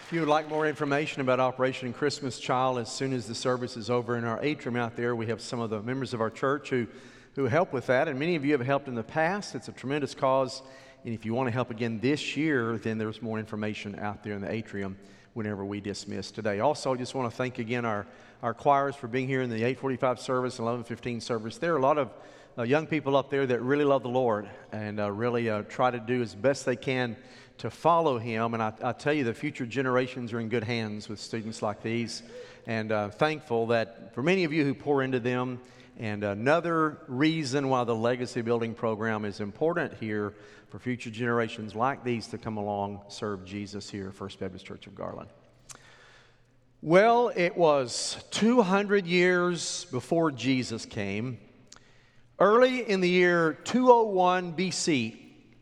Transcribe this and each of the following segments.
If you would like more information about Operation Christmas Child, as soon as the service is over in our atrium out there, we have some of the members of our church who help with that, and many of you have helped in the past. It's a tremendous cause, and if you want to help again this year, then there's more information out there in the atrium whenever we dismiss today. Also, I just want to thank again our choirs for being here in the 8:45 service and 11:15 service. There are a lot of young people up there that really love the Lord and really try to do as best they can to follow Him. And I tell you, the future generations are in good hands with students like these. And thankful that for many of you who pour into them. And another reason why the Legacy Building Program is important here for future generations like these to come along, serve Jesus here at First Baptist Church of Garland. Well, it was 200 years before Jesus came. Early in the year 201 BC,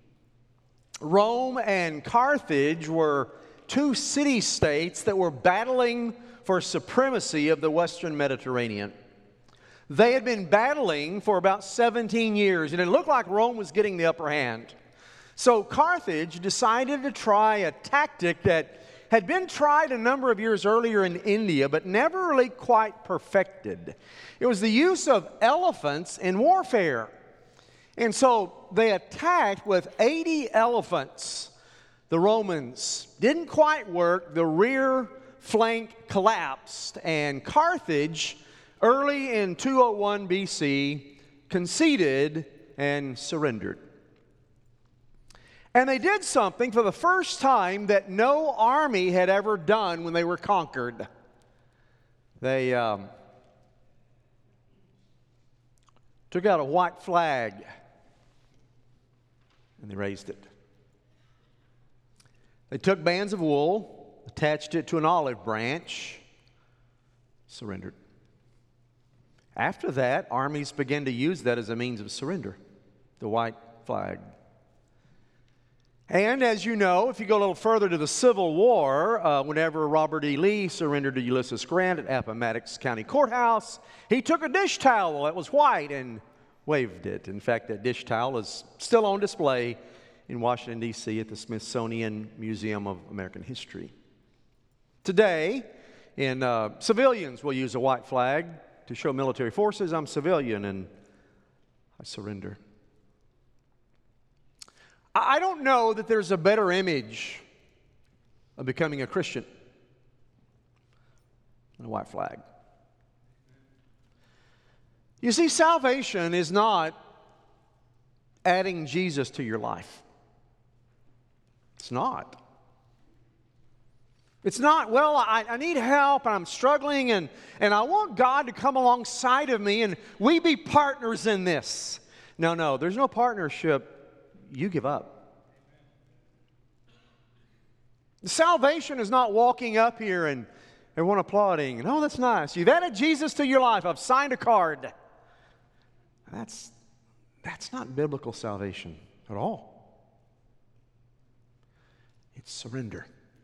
Rome and Carthage were two city-states that were battling for supremacy of the Western Mediterranean. They had been battling for about 17 years, and it looked like Rome was getting the upper hand. So Carthage decided to try a tactic that had been tried a number of years earlier in India, but never really quite perfected. It was the use of elephants in warfare. And so they attacked with 80 elephants. The Romans didn't quite work. The rear flank collapsed, and Carthage, early in 201 BC, conceded and surrendered. And they did something for the first time that no army had ever done when they were conquered. They took out a white flag and they raised it. They took bands of wool, attached it to an olive branch, surrendered. After that, armies began to use that as a means of surrender, the white flag. And as you know, if you go a little further to the Civil War, whenever Robert E. Lee surrendered to Ulysses Grant at Appomattox County Courthouse, he took a dish towel that was white and waved it. In fact, that dish towel is still on display in Washington, D.C. at the Smithsonian Museum of American History. Today, civilians will use a white flag to show military forces, I'm civilian and I surrender. I don't know that there's a better image of becoming a Christian than a white flag. You see, salvation is not adding Jesus to your life. It's not. It's not, well, I need help and I'm struggling and I want God to come alongside of me and we be partners in this. No, there's no partnership. You give up. Salvation is not walking up here and everyone applauding. Oh, that's nice. You've added Jesus to your life. I've signed a card. That's not biblical salvation at all. It's surrender.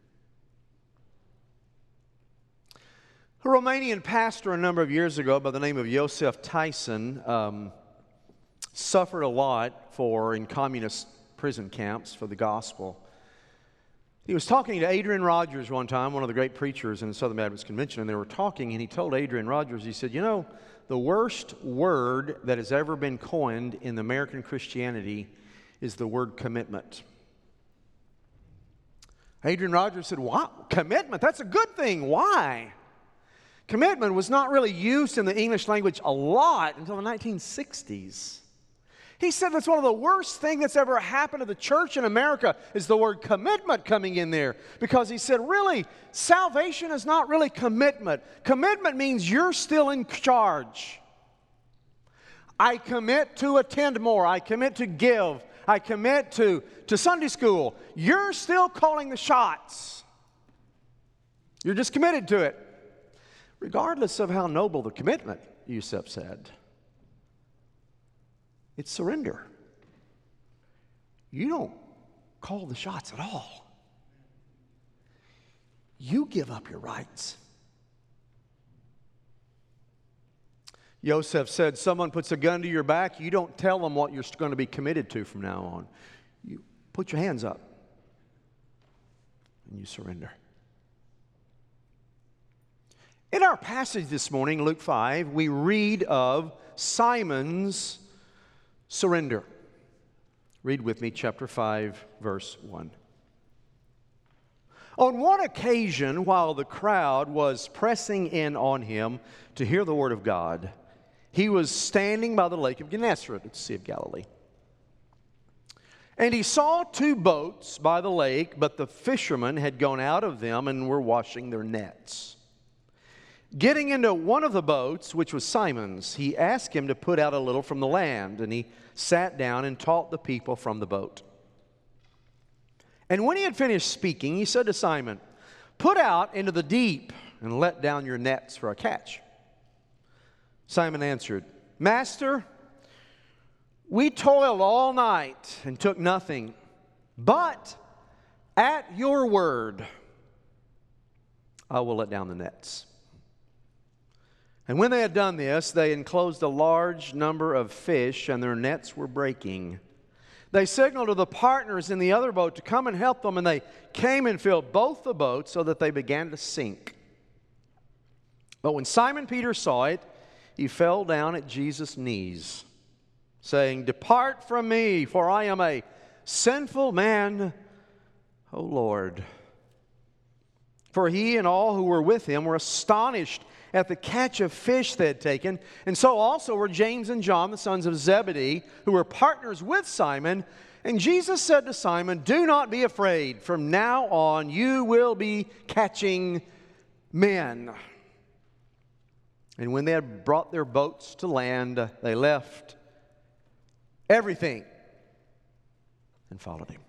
A Romanian pastor a number of years ago by the name of Joseph Tyson suffered a lot in communist prison camps for the gospel. He was talking to Adrian Rogers one time, one of the great preachers in the Southern Baptist Convention, and they were talking, and he told Adrian Rogers, he said, you know, the worst word that has ever been coined in American Christianity is the word commitment. Adrian Rogers said, wow, commitment? That's a good thing. Why? Commitment was not really used in the English language a lot until the 1960s. He said that's one of the worst things that's ever happened to the church in America is the word commitment coming in there. Because he said, really, salvation is not really commitment. Commitment means you're still in charge. I commit to attend more. I commit to give. I commit to Sunday school. You're still calling the shots. You're just committed to it. Regardless of how noble the commitment, Yusuf said. It's surrender. You don't call the shots at all. You give up your rights. Yosef said, someone puts a gun to your back, you don't tell them what you're going to be committed to from now on. You put your hands up and you surrender. In our passage this morning, Luke 5, we read of Simon's surrender. Read with me chapter 5, verse 1. On one occasion, while the crowd was pressing in on him to hear the word of God, he was standing by the lake of Gennesaret at the Sea of Galilee. And he saw two boats by the lake, but the fishermen had gone out of them and were washing their nets. Getting into one of the boats, which was Simon's, he asked him to put out a little from the land, and he sat down and taught the people from the boat. And when he had finished speaking, he said to Simon, "Put out into the deep and let down your nets for a catch." Simon answered, "Master, we toiled all night and took nothing, but at your word I will let down the nets." And when they had done this, they enclosed a large number of fish, and their nets were breaking. They signaled to the partners in the other boat to come and help them, and they came and filled both the boats so that they began to sink. But when Simon Peter saw it, he fell down at Jesus' knees, saying, "Depart from me, for I am a sinful man, O Lord." For he and all who were with him were astonished at the catch of fish they had taken, and so also were James and John, the sons of Zebedee, who were partners with Simon. And Jesus said to Simon, "Do not be afraid. From now on you will be catching men." And when they had brought their boats to land, they left everything and followed him.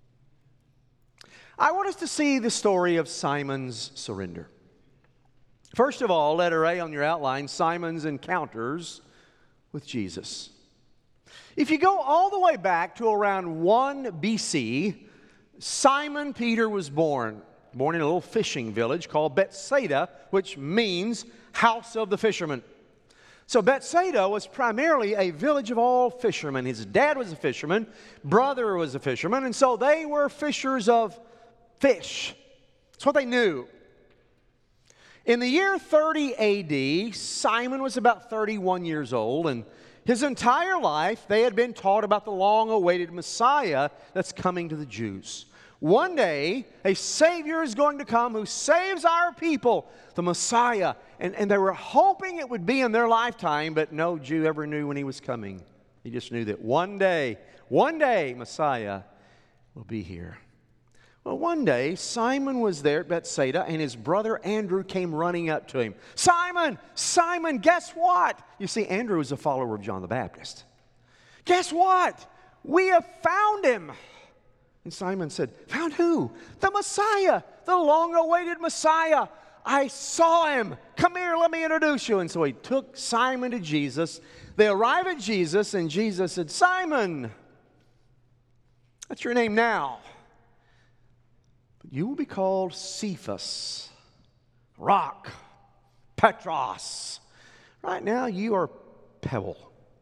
I want us to see the story of Simon's surrender. First of all, letter A on your outline, Simon's encounters with Jesus. If you go all the way back to around 1 BC, Simon Peter was born in a little fishing village called Bethsaida, which means house of the fishermen. So Bethsaida was primarily a village of all fishermen. His dad was a fisherman, brother was a fisherman, and so they were fishers of fish. That's what they knew. In the year 30 AD, Simon was about 31 years old, and his entire life they had been taught about the long-awaited Messiah that's coming to the Jews. One day, a Savior is going to come who saves our people, the Messiah. And they were hoping it would be in their lifetime, but no Jew ever knew when he was coming. He just knew that one day, Messiah will be here. Well, one day, Simon was there at Bethsaida, and his brother Andrew came running up to him. "Simon, Simon, guess what?" You see, Andrew was a follower of John the Baptist. "Guess what? We have found him." And Simon said, "Found who?" "The Messiah, the long-awaited Messiah. I saw him. Come here, let me introduce you." And so he took Simon to Jesus. They arrive at Jesus, and Jesus said, "Simon, that's your name now. But you will be called Cephas, rock, Petros. Right now you are pebble,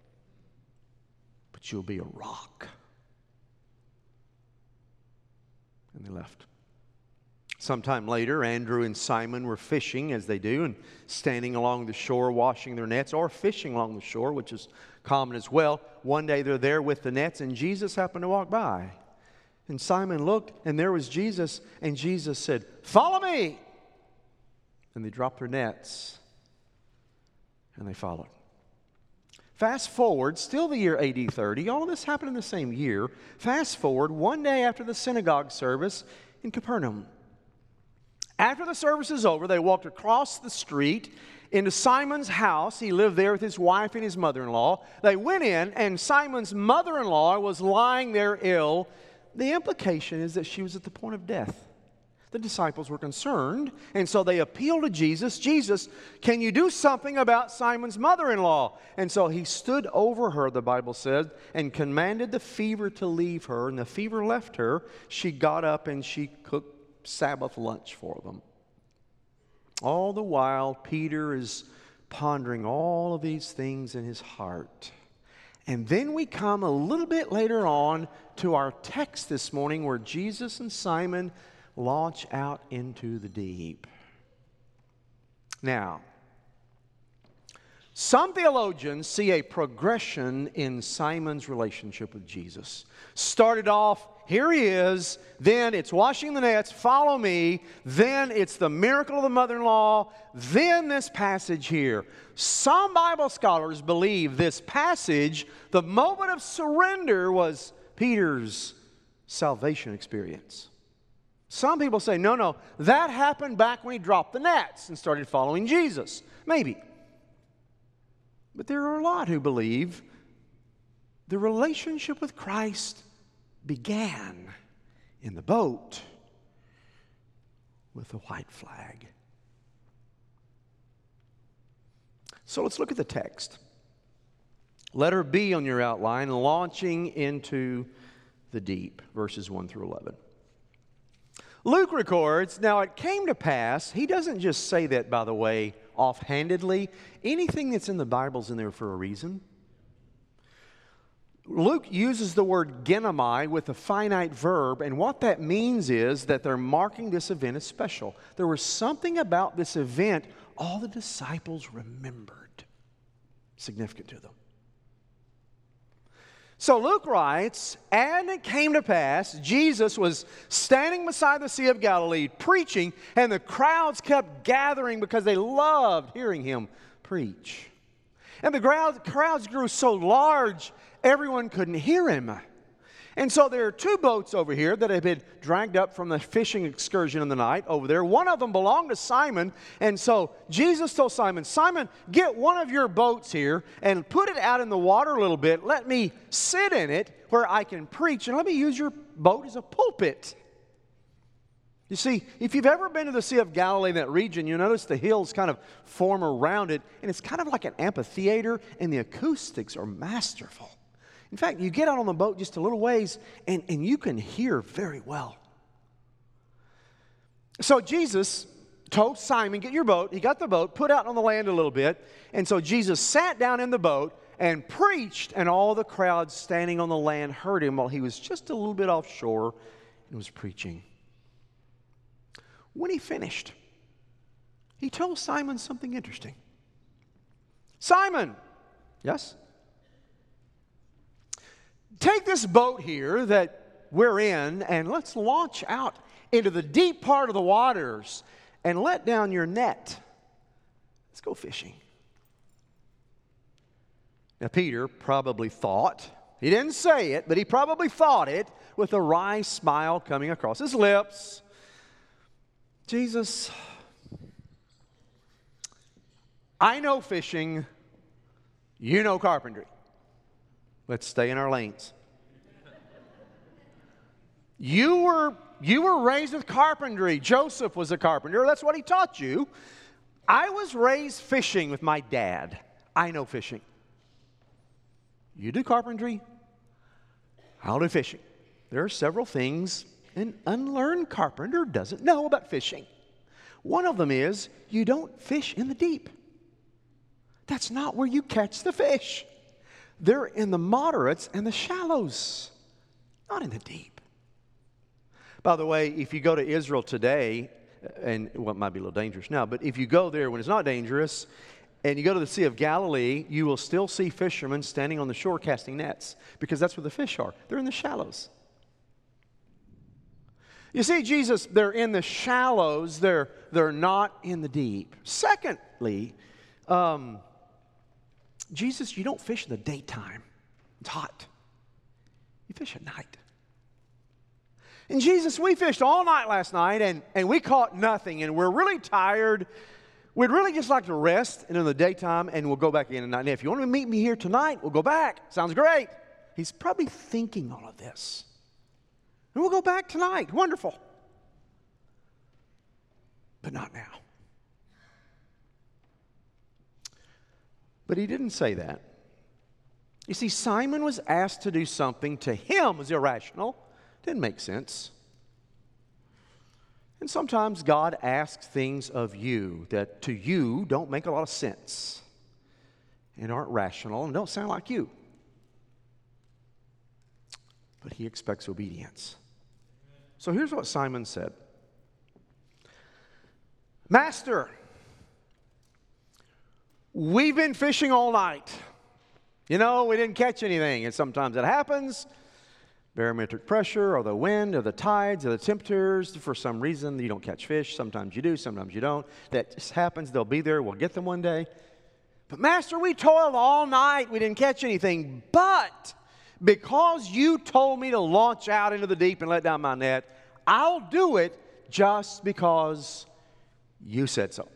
but you'll be a rock." And they left. Sometime later, Andrew and Simon were fishing, as they do, and standing along the shore washing their nets, or fishing along the shore, which is common as well. One day they're there with the nets, and Jesus happened to walk by. And Simon looked, and there was Jesus, and Jesus said, "Follow me." And they dropped their nets, and they followed. Fast forward, still the year AD 30. All of this happened in the same year. Fast forward, one day after the synagogue service in Capernaum. After the service is over, they walked across the street into Simon's house. He lived there with his wife and his mother-in-law. They went in, and Simon's mother-in-law was lying there ill. The implication is that she was at the point of death. The disciples were concerned, and so they appealed to Jesus. "Jesus, can you do something about Simon's mother-in-law?" And so he stood over her, the Bible says, and commanded the fever to leave her. And the fever left her. She got up and she cooked Sabbath lunch for them. All the while, Peter is pondering all of these things in his heart. And then we come a little bit later on to our text this morning, where Jesus and Simon launch out into the deep. Now, some theologians see a progression in Simon's relationship with Jesus. Started off, here he is, then it's washing the nets, follow me, then it's the miracle of the mother-in-law, then this passage here. Some Bible scholars believe this passage, the moment of surrender, was Peter's salvation experience. Some people say, no, that happened back when he dropped the nets and started following Jesus. Maybe. But there are a lot who believe the relationship with Christ began in the boat with the white flag. So let's look at the text. Letter B on your outline, launching into the deep, verses 1 through 11. Luke records, now it came to pass, he doesn't just say that, by the way, offhandedly. Anything that's in the Bible's in there for a reason. Luke uses the word genomai with a finite verb, and what that means is that they're marking this event as special. There was something about this event all the disciples remembered, significant to them. So Luke writes, and it came to pass, Jesus was standing beside the Sea of Galilee preaching, and the crowds kept gathering because they loved hearing him preach. And the crowds grew so large, everyone couldn't hear him. And so there are two boats over here that have been dragged up from the fishing excursion in the night over there. One of them belonged to Simon. And so Jesus told Simon, Simon, get one of your boats here and put it out in the water a little bit. Let me sit in it where I can preach. And let me use your boat as a pulpit. You see, if you've ever been to the Sea of Galilee, that region, you'll notice the hills kind of form around it. And it's kind of like an amphitheater, and the acoustics are masterful. In fact, you get out on the boat just a little ways, and you can hear very well. So Jesus told Simon, get your boat. He got the boat, put out on the land a little bit. And so Jesus sat down in the boat and preached, and all the crowd standing on the land heard him while he was just a little bit offshore and was preaching. When he finished, he told Simon something interesting. Simon, yes? Take this boat here that we're in, and let's launch out into the deep part of the waters and let down your net. Let's go fishing. Now, Peter probably thought, he didn't say it, but he probably thought it with a wry smile coming across his lips. Jesus, I know fishing, you know carpentry. Let's stay in our lanes. You were raised with carpentry. Joseph was a carpenter. That's what he taught you. I was raised fishing with my dad. I know fishing. You do carpentry. I'll do fishing. There are several things an unlearned carpenter doesn't know about fishing. One of them is you don't fish in the deep. That's not where you catch the fish. They're in the moderates and the shallows, not in the deep. By the way, if you go to Israel today, and well, it might be a little dangerous now, but if you go there when it's not dangerous, and you go to the Sea of Galilee, you will still see fishermen standing on the shore casting nets, because that's where the fish are. They're in the shallows. You see, Jesus, they're in the shallows, they're not in the deep. Secondly, Jesus, you don't fish in the daytime. It's hot. You fish at night. And Jesus, we fished all night last night, and we caught nothing, and we're really tired. We'd really just like to rest in the daytime, and we'll go back in at night. And if you want to meet me here tonight, we'll go back. Sounds great. He's probably thinking all of this. And we'll go back tonight. Wonderful. But not now. But he didn't say that. You see, Simon was asked to do something to him was irrational. Didn't make sense. And sometimes God asks things of you that to you don't make a lot of sense and aren't rational and don't sound like you. But he expects obedience. So here's what Simon said. Master, we've been fishing all night. You know, we didn't catch anything, and sometimes it happens. Barometric pressure, or the wind, or the tides, or the temperatures. For some reason, you don't catch fish. Sometimes you do, sometimes you don't. That just happens. They'll be there. We'll get them one day. But Master, we toiled all night. We didn't catch anything. But because you told me to launch out into the deep and let down my net, I'll do it just because you said so.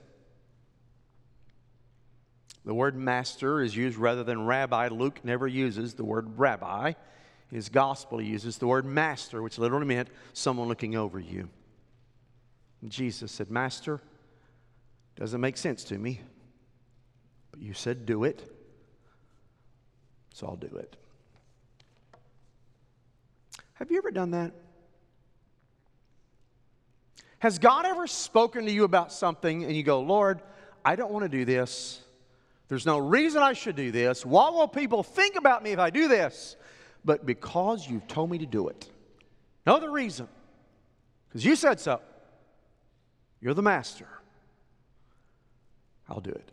The word master is used rather than rabbi. Luke never uses the word rabbi. His gospel he uses the word master, which literally meant someone looking over you. And Jesus said, Master, doesn't make sense to me, but you said do it, so I'll do it. Have you ever done that? Has God ever spoken to you about something and you go, Lord, I don't want to do this. There's no reason I should do this. What will people think about me if I do this? But because you've told me to do it. No other reason. Because you said so. You're the master. I'll do it.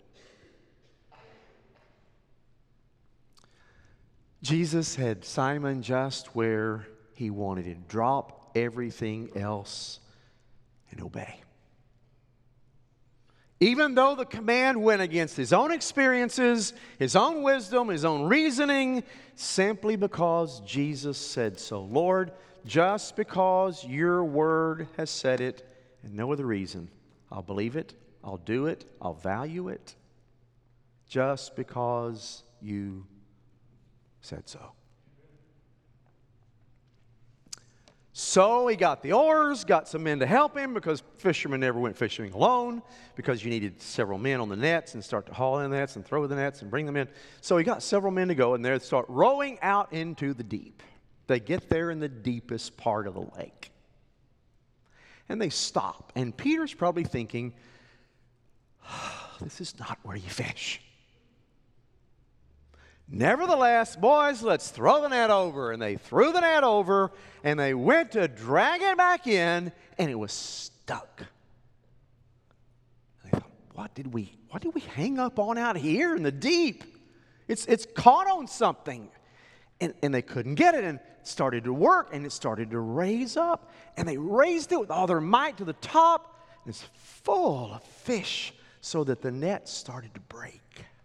Jesus had Simon just where he wanted him. Drop everything else and obey. Even though the command went against his own experiences, his own wisdom, his own reasoning, simply because Jesus said so. Lord, just because your word has said it, and no other reason, I'll believe it, I'll do it, I'll value it, just because you said so. So he got the oars, got some men to help him because fishermen never went fishing alone because you needed several men on the nets and start to haul in the nets and throw the nets and bring them in. So he got several men to go and they start rowing out into the deep. They get there in the deepest part of the lake. And they stop. And Peter's probably thinking, this is not where you fish. Nevertheless, boys, let's throw the net over. And they threw the net over, and they went to drag it back in, and it was stuck. And they thought, what did we hang up on out here in the deep? It's caught on something. And they couldn't get it, and it started to work, and it started to raise up. And they raised it with all their might to the top, and it's full of fish, so that the net started to break.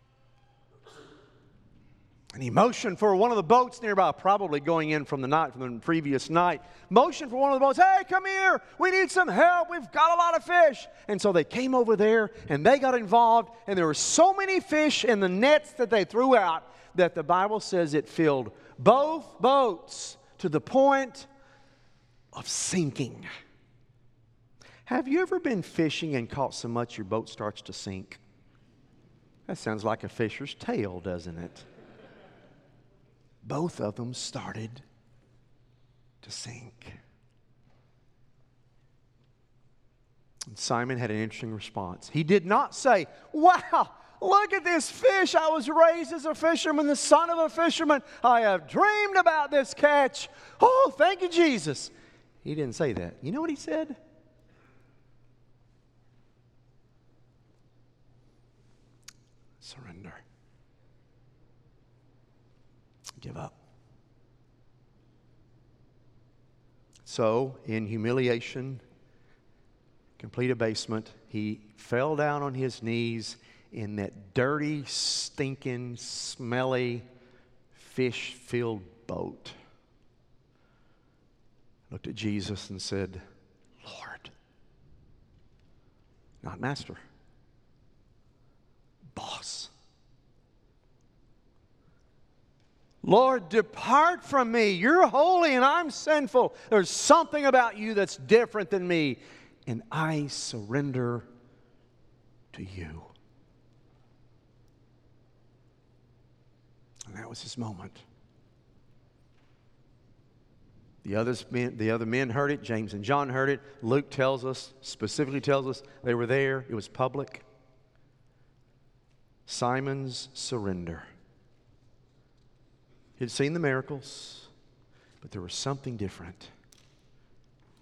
And he motioned for one of the boats nearby, probably going in from the previous night. Motioned for one of the boats, hey, come here. We need some help. We've got a lot of fish. And so they came over there, and they got involved. And there were so many fish in the nets that they threw out that the Bible says it filled both boats to the point of sinking. Have you ever been fishing and caught so much your boat starts to sink? That sounds like a fisher's tale, doesn't it? Both of them started to sink. And Simon had an interesting response. He did not say, wow, look at this fish. I was raised as a fisherman, the son of a fisherman. I have dreamed about this catch. Oh, thank you, Jesus. He didn't say that. You know what he said? Surrender. Give up. So, in humiliation, complete abasement, he fell down on his knees in that dirty, stinking, smelly, fish-filled boat. Looked at Jesus and said, Lord, not master, boss. Lord, depart from me. You're holy and I'm sinful. There's something about you that's different than me. And I surrender to you. And that was his moment. The other men heard it. James and John heard it. Luke specifically tells us they were there. It was public. Simon's surrender. He'd seen the miracles, but there was something different.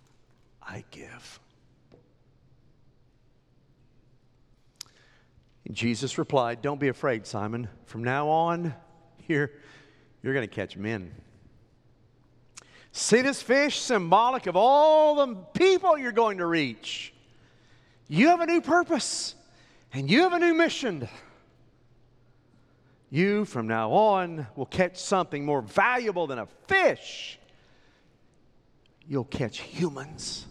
I give. Jesus replied, "Don't be afraid, Simon. From now on, you're going to catch men." See this fish, symbolic of all the people you're going to reach. You have a new purpose, and you have a new mission. You, from now on, will catch something more valuable than a fish. You'll catch humans.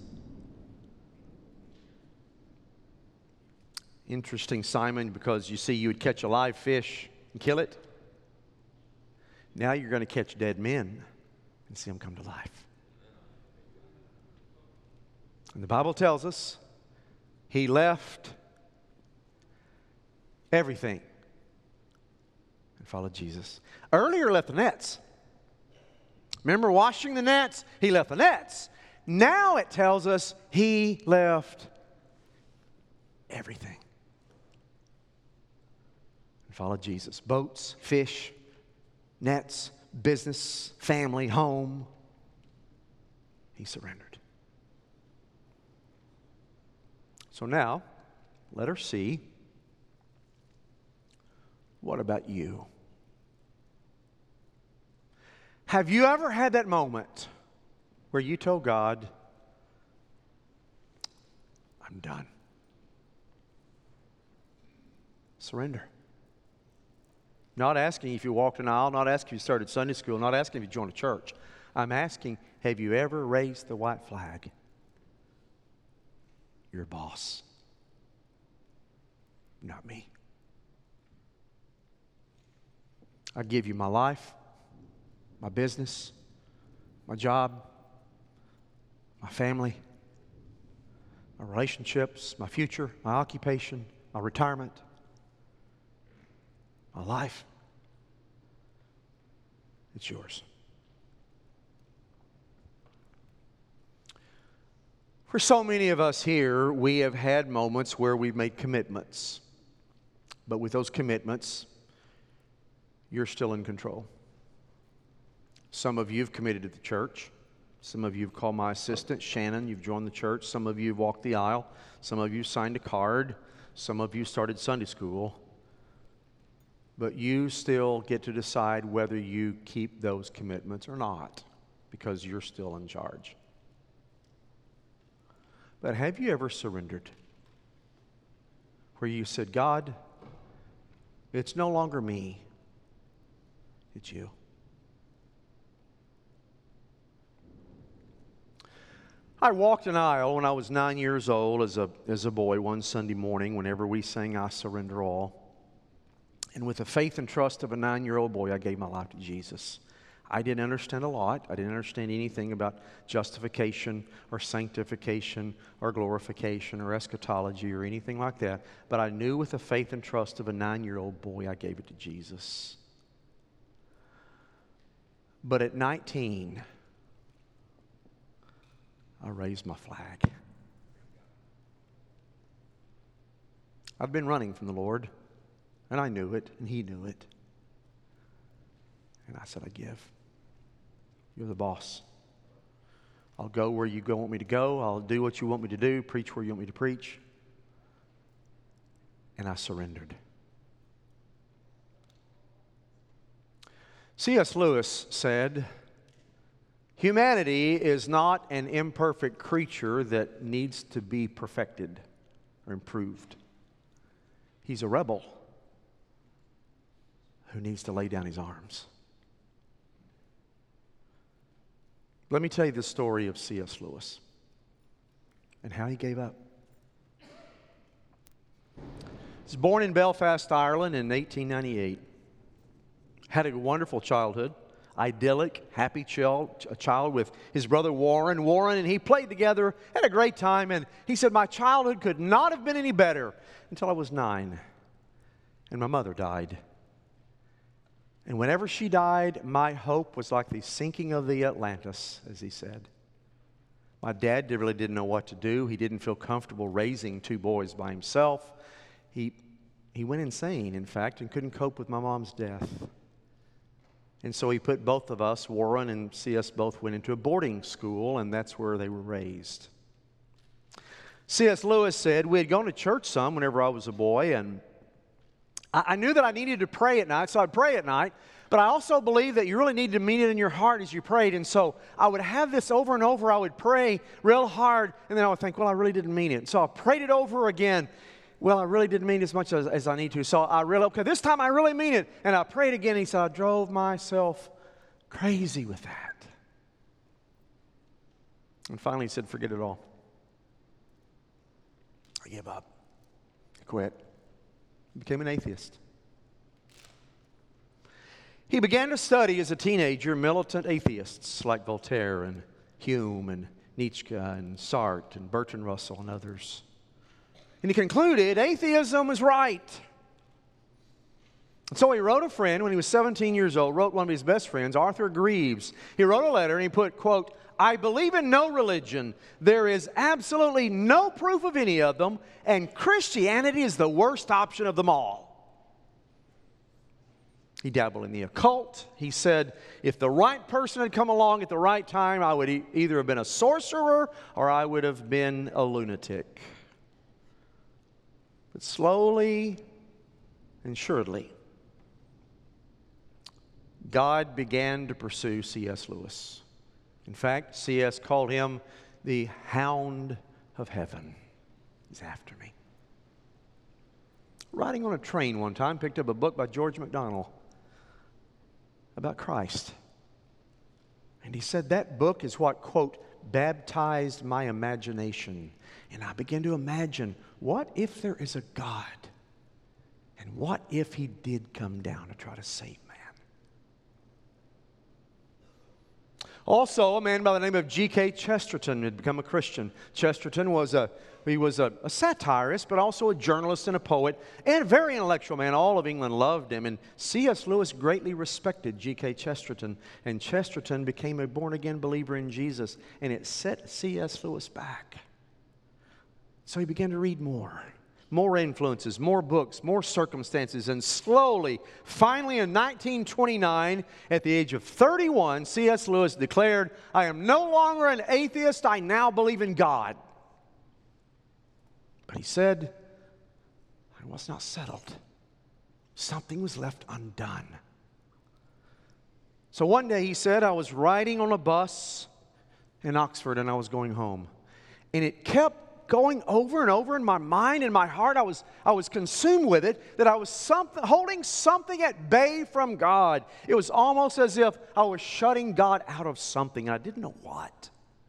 Interesting, Simon, because you see, you would catch a live fish and kill it. Now you're going to catch dead men and see them come to life. And the Bible tells us he left everything and followed Jesus. Earlier, left the nets. Remember washing the nets? He left the nets. Now it tells us he left everything and followed Jesus. Boats, fish, nets, business, family, home. He surrendered. So now, letter C. What about you? Have you ever had that moment where you told God, I'm done? Surrender. Not asking if you walked an aisle, not asking if you started Sunday school, not asking if you joined a church. I'm asking, have you ever raised the white flag? Your boss. Not me. I give you my life, my business, my job, my family, my relationships, my future, my occupation, my retirement, my life. It's yours. For so many of us here, we have had moments where we've made commitments. But with those commitments, you're still in control. Some of you have committed to the church. Some of you have called my assistant, Shannon. You've joined the church. Some of you have walked the aisle. Some of you signed a card. Some of you started Sunday school. But you still get to decide whether you keep those commitments or not, because you're still in charge. But have you ever surrendered? Where you said, God, it's no longer me, it's you. I walked an aisle when I was 9 years old as a boy one Sunday morning whenever we sang I Surrender All. And with the faith and trust of a 9-year-old boy, I gave my life to Jesus. I didn't understand a lot. I didn't understand anything about justification or sanctification or glorification or eschatology or anything like that. But I knew with the faith and trust of a 9-year-old boy, I gave it to Jesus. But at 19, I raised my flag. I've been running from the Lord, and I knew it, and He knew it. And I said, I give. You're the boss. I'll go where you want me to go. I'll do what you want me to do, preach where you want me to preach. And I surrendered. C.S. Lewis said, humanity is not an imperfect creature that needs to be perfected or improved. He's a rebel who needs to lay down his arms. Let me tell you the story of C.S. Lewis and how he gave up. He was born in Belfast, Ireland in 1898. Had a wonderful childhood, idyllic, happy child with his brother Warren. Warren and he played together, had a great time, and he said, my childhood could not have been any better until I was 9, and my mother died. And whenever she died, my hope was like the sinking of the Atlantis, as he said. My dad really didn't know what to do. He didn't feel comfortable raising 2 boys by himself. He went insane, in fact, and couldn't cope with my mom's death. And so he put both of us, Warren and C.S., both went into a boarding school, and that's where they were raised. C.S. Lewis said, we had gone to church some whenever I was a boy, and I knew that I needed to pray at night, so I'd pray at night. But I also believe that you really need to mean it in your heart as you prayed. And so I would have this over and over. I would pray real hard, and then I would think, well, I really didn't mean it. So I prayed it over again. Well, I really didn't mean it as much as I need to. So okay, this time I really mean it. And I prayed again. He said, I drove myself crazy with that. And finally he said, forget it all. I gave up. I quit. I became an atheist. He began to study as a teenager militant atheists like Voltaire and Hume and Nietzsche and Sartre and Bertrand Russell and others. And he concluded atheism was right. And so he wrote a friend when he was 17 years old, wrote one of his best friends, Arthur Greaves. He wrote a letter and he put, quote, I believe in no religion. There is absolutely no proof of any of them, and Christianity is the worst option of them all. He dabbled in the occult. He said, if the right person had come along at the right time, I would either have been a sorcerer or I would have been a lunatic. But slowly and surely, God began to pursue C.S. Lewis. In fact, C.S. called him the Hound of Heaven. He's after me. Riding on a train one time, picked up a book by George MacDonald about Christ. And he said that book is what, quote, baptized my imagination. And I began to imagine, what if there is a God? And what if he did come down to try to save man? Also, a man by the name of G.K. Chesterton had become a Christian. Chesterton was a satirist, but also a journalist and a poet, and a very intellectual man. All of England loved him, and C.S. Lewis greatly respected G.K. Chesterton, and Chesterton became a born-again believer in Jesus, and it set C.S. Lewis back. So he began to read more influences, more books, more circumstances, and slowly, finally in 1929, at the age of 31, C.S. Lewis declared, I am no longer an atheist, I now believe in God. But he said, I was not settled. Something was left undone. So one day he said, I was riding on a bus in Oxford and I was going home. And it kept going over and over in my mind and my heart. I was consumed with it, that I was holding something at bay from God. It was almost as if I was shutting God out of something, and I didn't know what.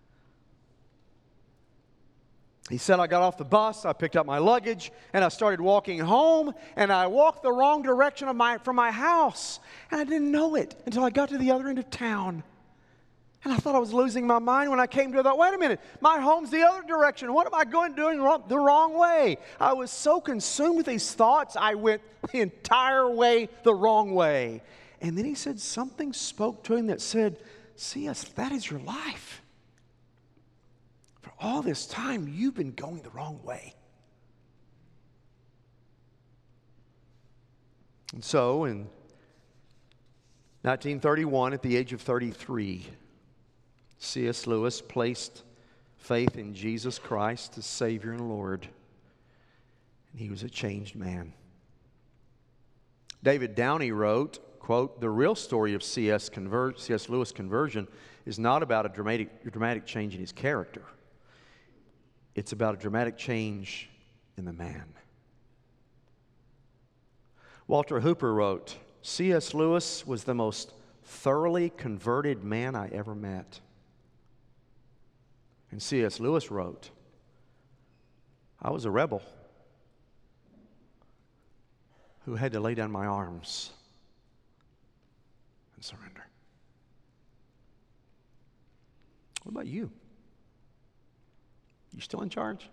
He said, I got off the bus, I picked up my luggage, and I started walking home, and I walked the wrong direction from my house, and I didn't know it until I got to the other end of town. And I thought I was losing my mind when I came to that. Wait a minute, my home's the other direction. What am I doing the wrong way? I was so consumed with these thoughts, I went the entire way the wrong way. And then he said something spoke to him that said, C.S., that is your life. For all this time, you've been going the wrong way. And so in 1931, at the age of 33, C.S. Lewis placed faith in Jesus Christ as Savior and Lord, and he was a changed man. David Downey wrote, quote, the real story of C.S. Lewis' conversion is not about a dramatic change in his character. It's about a dramatic change in the man. Walter Hooper wrote, C.S. Lewis was the most thoroughly converted man I ever met. And C.S. Lewis wrote, I was a rebel who had to lay down my arms and surrender. What about you? You still in charge?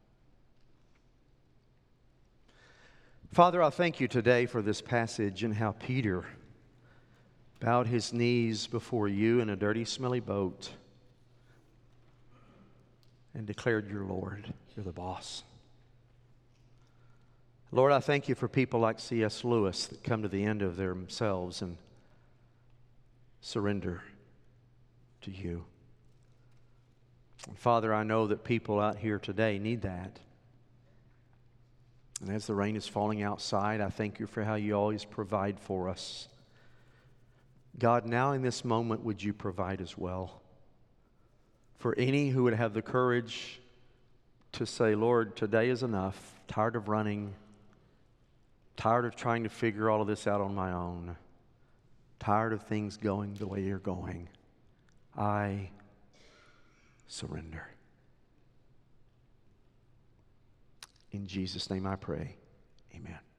Father, I thank you today for this passage and how Peter bowed his knees before you in a dirty, smelly boat and declared you're Lord, you're the boss. Lord, I thank you for people like C.S. Lewis that come to the end of themselves and surrender to you. And Father, I know that people out here today need that. And as the rain is falling outside, I thank you for how you always provide for us. God, now in this moment, would you provide as well? For any who would have the courage to say, Lord, today is enough. Tired of running. Tired of trying to figure all of this out on my own. Tired of things going the way you're going. I surrender. In Jesus' name I pray. Amen.